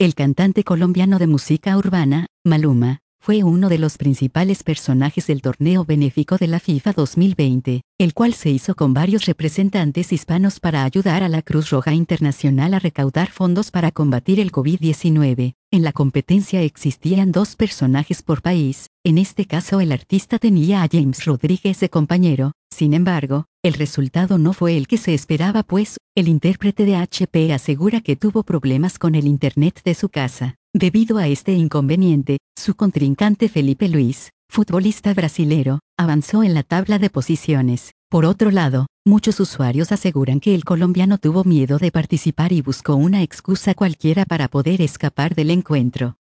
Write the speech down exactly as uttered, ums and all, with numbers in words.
El cantante colombiano de música urbana, Maluma, fue uno de los principales personajes del torneo benéfico de la FIFA dos mil veinte, el cual se hizo con varios representantes hispanos para ayudar a la Cruz Roja Internacional a recaudar fondos para combatir el COVID diecinueve. En la competencia existían dos personajes por país, en este caso el artista tenía a James Rodríguez de compañero. Sin embargo, el resultado no fue el que se esperaba, pues, el intérprete de H P asegura que tuvo problemas con el internet de su casa. Debido a este inconveniente, su contrincante Felipe Luis, futbolista brasilero, avanzó en la tabla de posiciones. Por otro lado, muchos usuarios aseguran que el colombiano tuvo miedo de participar y buscó una excusa cualquiera para poder escapar del encuentro.